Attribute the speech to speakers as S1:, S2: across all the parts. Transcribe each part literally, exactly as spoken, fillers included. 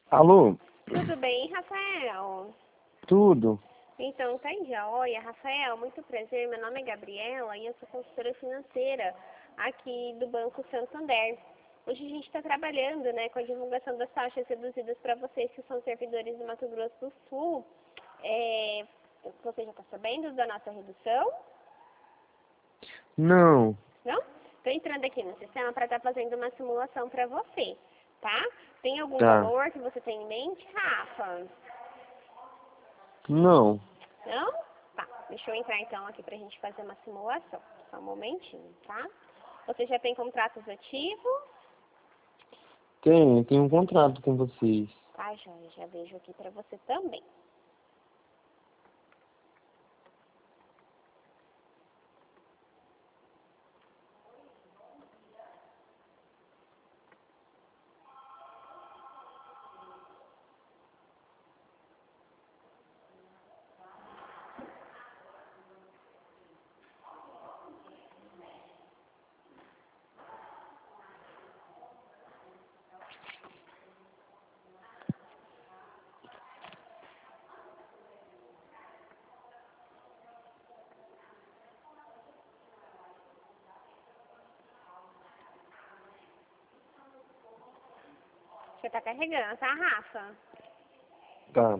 S1: Alô?
S2: Tudo bem, Rafael?
S1: Tudo?
S2: Então, tá joia. Rafael, muito prazer. Meu nome é Gabriela e eu sou consultora financeira aqui do Banco Santander. Hoje a gente está trabalhando, né, com a divulgação das taxas reduzidas para vocês que são servidores do Mato Grosso do Sul. É, você já está sabendo da nossa redução?
S1: Não.
S2: Não? Estou entrando aqui no sistema para estar fazendo uma simulação para você, tá? Tem algum
S1: Tá.
S2: valor que você tem em mente, Rafa?
S1: Não.
S2: Não? Tá, deixa eu entrar então aqui pra gente fazer uma simulação. Só um momentinho, tá? Você já tem contratos ativos?
S1: Tem, tem um contrato com vocês.
S2: Tá, joia, já vejo aqui pra você também. Já tá carregando, tá, Rafa?
S1: Tá.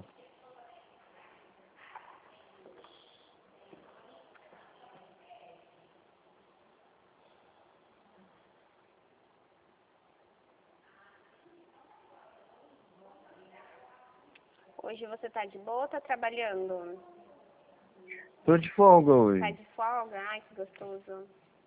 S2: Hoje você tá de boa ou tá trabalhando?
S1: Tô de folga
S2: Tá
S1: hoje.
S2: de folga? Ai, que gostoso.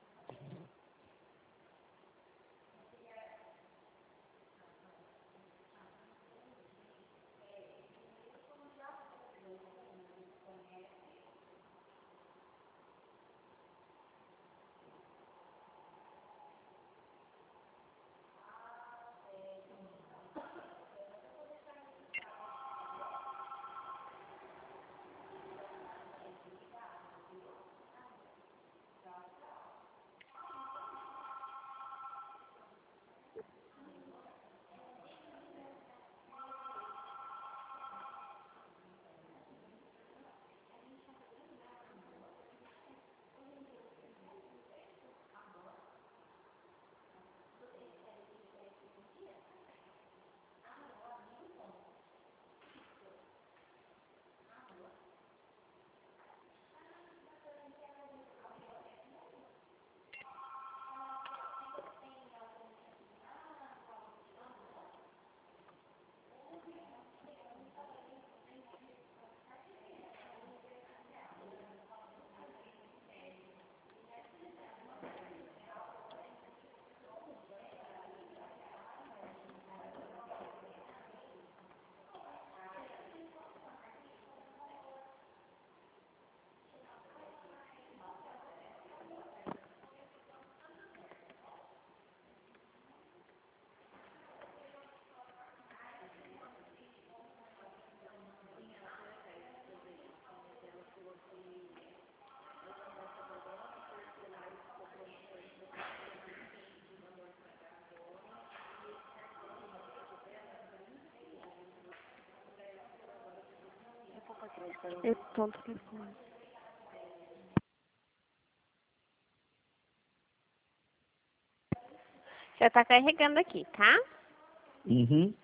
S2: Eu tô no telefone. Já tá carregando aqui, tá?
S1: Uhum.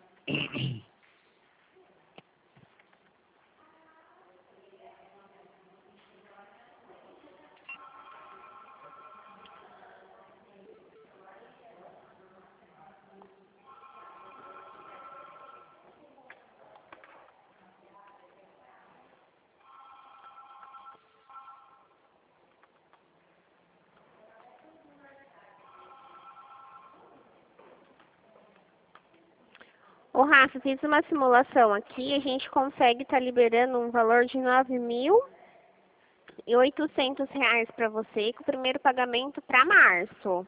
S2: Ô, Rafa, fiz uma simulação aqui, a gente consegue estar liberando um valor de nove mil e oitocentos reais para você, com o primeiro pagamento para março,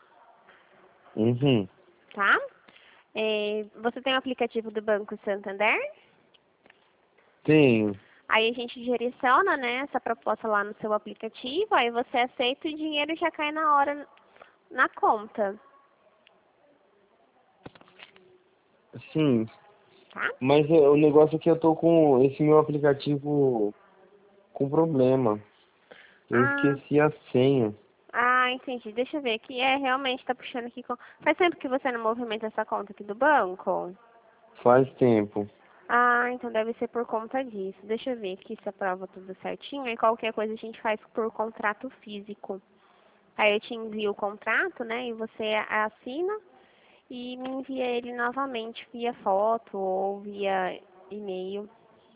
S1: Uhum.
S2: tá? É, você tem o aplicativo do Banco Santander?
S1: Tenho.
S2: Aí a gente direciona, né, essa proposta lá no seu aplicativo, aí você aceita e o dinheiro já cai na hora na conta.
S1: Sim.
S2: tá?
S1: Mas é, o negócio é que eu tô com esse meu aplicativo com problema. Eu
S2: Ah,
S1: esqueci a senha.
S2: ah, entendi. Deixa eu ver aqui. É, realmente tá puxando aqui com... Faz tempo que você não movimenta essa conta aqui do banco?
S1: Faz tempo.
S2: Ah, então deve ser por conta disso. Deixa eu ver aqui se aprova tudo certinho. E qualquer coisa a gente faz por contrato físico. Aí eu te envio o contrato, né? E você assina e me envia ele novamente via foto ou via e-mail.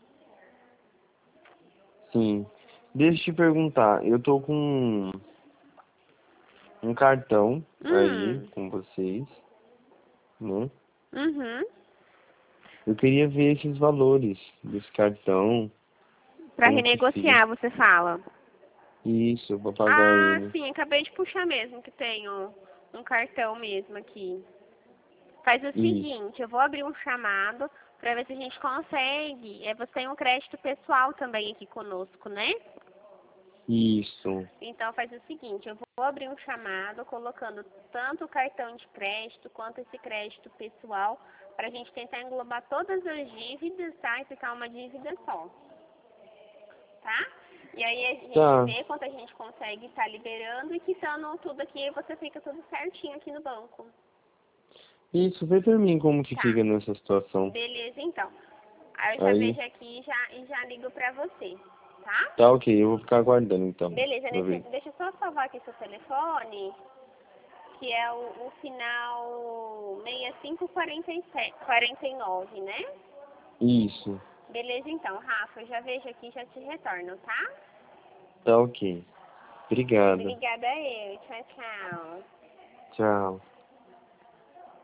S1: Sim. Deixa eu te perguntar. Eu tô com um cartão aí
S2: Hum,
S1: com vocês, né?
S2: uhum.
S1: Eu queria ver esses valores desse cartão,
S2: Pra
S1: como que fica.
S2: renegociar, você fala.
S1: Isso, pra pagar
S2: Ah,
S1: ele.
S2: sim, acabei de puxar mesmo, que tenho um cartão mesmo aqui. Faz o
S1: Isso.
S2: seguinte, eu vou abrir um chamado para ver se a gente consegue. É, você tem um crédito pessoal também aqui conosco, né?
S1: Isso.
S2: Então faz o seguinte, eu vou abrir um chamado colocando tanto o cartão de crédito quanto esse crédito pessoal para a gente tentar englobar todas as dívidas, tá? E ficar uma dívida só, tá? E aí a gente
S1: Tá.
S2: vê quanto a gente consegue estar liberando e quitando tudo aqui e você fica tudo certinho aqui no banco.
S1: Isso, vê pra mim como que
S2: Tá,
S1: fica nessa situação.
S2: beleza então. Aí eu já
S1: Aí,
S2: vejo aqui e já, e já ligo pra você, tá?
S1: tá ok, eu vou ficar aguardando então,
S2: Beleza,
S1: pra
S2: nesse,
S1: ver.
S2: deixa eu só salvar aqui seu telefone, que é o, o final seis cinco quatro sete, quarenta e nove, né?
S1: Isso,
S2: Beleza então, Rafa, eu já vejo aqui e já te retorno, tá?
S1: tá ok. Obrigado.
S2: Obrigada a eu, tchau, tchau.
S1: Tchau.